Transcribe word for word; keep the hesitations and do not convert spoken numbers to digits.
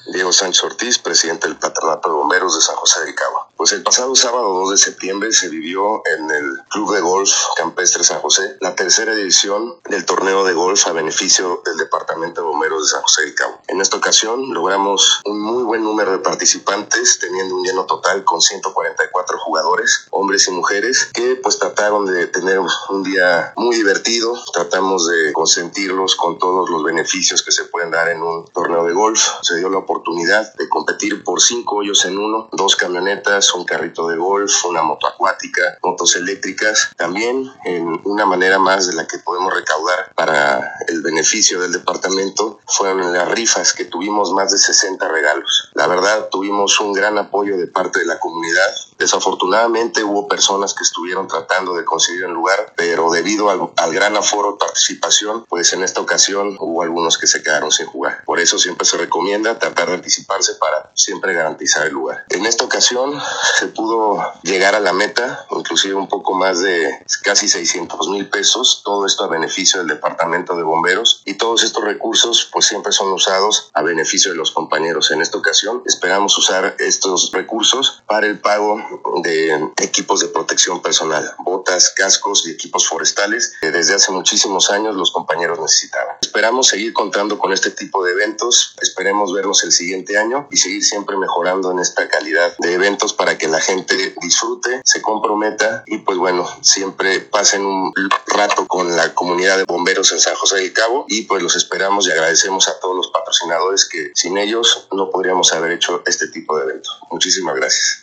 Diego Sánchez Ortiz, presidente del Patronato de Bomberos de San José del Cabo. Pues el pasado sábado dos de septiembre se vivió en el Club de Golf Campestre San José la tercera edición del torneo de golf a beneficio del Departamento de Bomberos de San José del Cabo. En esta ocasión logramos un muy buen número de participantes, teniendo un lleno total con ciento cuarenta y cuatro jugadores, hombres y mujeres, que pues trataron de tener un día muy divertido. Tratamos de consentirlos con todos los beneficios que se pueden dar en un torneo de golf. Se dio la oportunidad de competir por cinco hoyos en uno, dos camionetas, un carrito de golf, una moto acuática, motos eléctricas. También en una manera más de la que podemos recaudar para el beneficio del departamento fueron las rifas, que tuvimos más de sesenta regalos. La verdad, tuvimos un gran apoyo de parte de la comunidad. Desafortunadamente hubo personas que estuvieron tratando de conseguir un lugar, pero debido al, al gran aforo de participación, pues en esta ocasión hubo algunos que se quedaron sin jugar. Por eso siempre se recomienda tratar de anticiparse para siempre garantizar el lugar. En esta ocasión se pudo llegar a la meta, inclusive un poco más de casi seiscientos mil pesos, todo esto a beneficio del Departamento de Bomberos, y todos estos recursos pues siempre son usados a beneficio de los compañeros. En esta ocasión esperamos usar estos recursos para el pago de equipos de protección personal, botas, cascos y equipos forestales que desde hace muchísimos años los compañeros necesitaban. Esperamos seguir contando con este tipo de eventos, esperemos vernos el siguiente año y seguir siempre mejorando en esta calidad de eventos para que la gente disfrute, se comprometa y pues bueno, siempre pasen un rato con la comunidad de bomberos en San José del Cabo, y pues los esperamos y agradecemos a todos los patrocinadores que sin ellos no podríamos haber hecho este tipo de eventos. Muchísimas gracias.